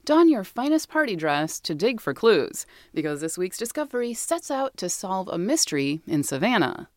Don your finest party dress to dig for clues, because this week's discovery sets out to solve a mystery in Savannah.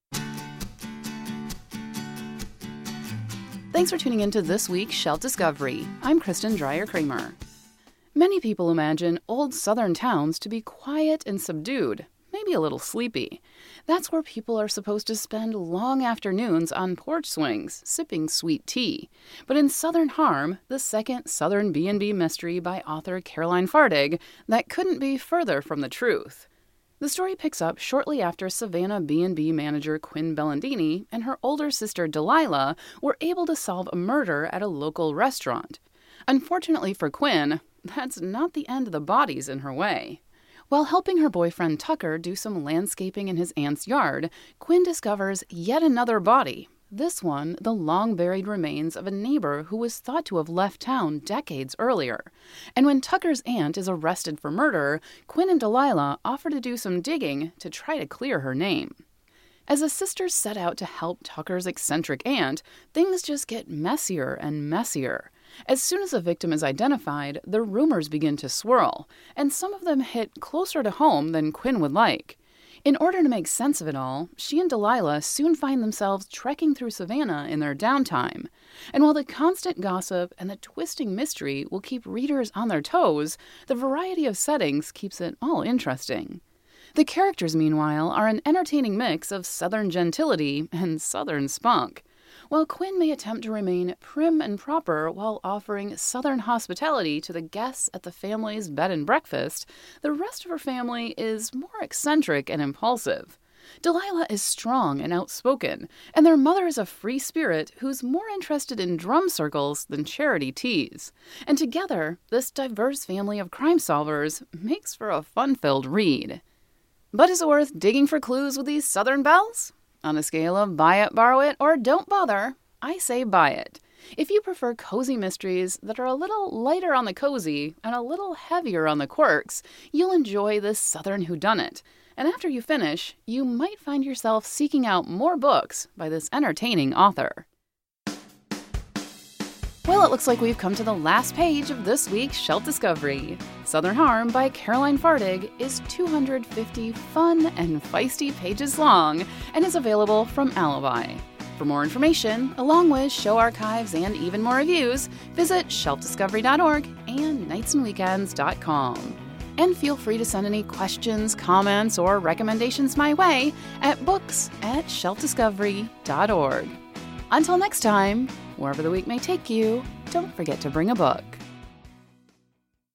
Thanks for tuning in to this week's Shelf Discovery. I'm Kristen Dreyer-Kramer. Many people imagine old southern towns to be quiet and subdued, maybe a little sleepy. That's where people are supposed to spend long afternoons on porch swings, sipping sweet tea. But in Southern Harm, the second Southern B&B mystery by author Caroline Fardig, that couldn't be further from the truth. The story picks up shortly after Savannah B&B manager Quinn Bellandini and her older sister Delilah were able to solve a murder at a local restaurant. Unfortunately for Quinn, that's not the end of the bodies in her way. While helping her boyfriend Tucker do some landscaping in his aunt's yard, Quinn discovers yet another body. This one, the long-buried remains of a neighbor who was thought to have left town decades earlier. And when Tucker's aunt is arrested for murder, Quinn and Delilah offer to do some digging to try to clear her name. As the sisters set out to help Tucker's eccentric aunt, things just get messier and messier. As soon as a victim is identified, the rumors begin to swirl, and some of them hit closer to home than Quinn would like. In order to make sense of it all, she and Delilah soon find themselves trekking through Savannah in their downtime. And while the constant gossip and the twisting mystery will keep readers on their toes, the variety of settings keeps it all interesting. The characters, meanwhile, are an entertaining mix of Southern gentility and Southern spunk. While Quinn may attempt to remain prim and proper while offering Southern hospitality to the guests at the family's bed and breakfast, the rest of her family is more eccentric and impulsive. Delilah is strong and outspoken, and their mother is a free spirit who's more interested in drum circles than charity teas. And together, this diverse family of crime solvers makes for a fun-filled read. But is it worth digging for clues with these Southern belles? On a scale of buy it, borrow it, or don't bother, I say buy it. If you prefer cozy mysteries that are a little lighter on the cozy and a little heavier on the quirks, you'll enjoy this Southern whodunit. And after you finish, you might find yourself seeking out more books by this entertaining author. Well, it looks like we've come to the last page of this week's Shelf Discovery. Southern Harm by Caroline Fardig is 250 fun and feisty pages long and is available from Alibi. For more information, along with show archives and even more reviews, visit shelfdiscovery.org and nightsandweekends.com. And feel free to send any questions, comments, or recommendations my way at books@shelfdiscovery.org. Until next time, wherever the week may take you, don't forget to bring a book.